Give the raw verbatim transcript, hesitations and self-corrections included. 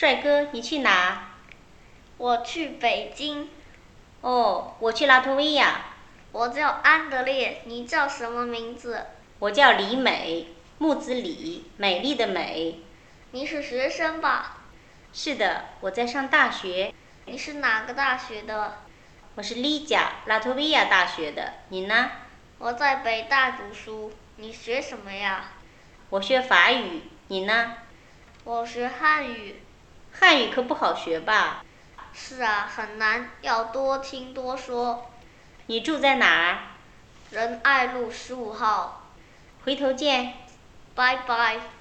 帅哥，你去哪？ 我去北京。 哦，我去拉脱维亚。 我叫安德烈，你叫什么名字？ 我叫李美，木子李，美丽的美。 你是学生吧？ 是的，我在上大学。 你是哪个大学的？ 我是利贾，拉脱维亚大学的。你呢？ 我在北大读书。你学什么呀？ 我学法语。你呢？ 我学汉语。 汉语可不好学吧？ 是啊，很难，要多听多说。 你住在哪儿？ 仁爱路十五号。 回头见。 拜拜。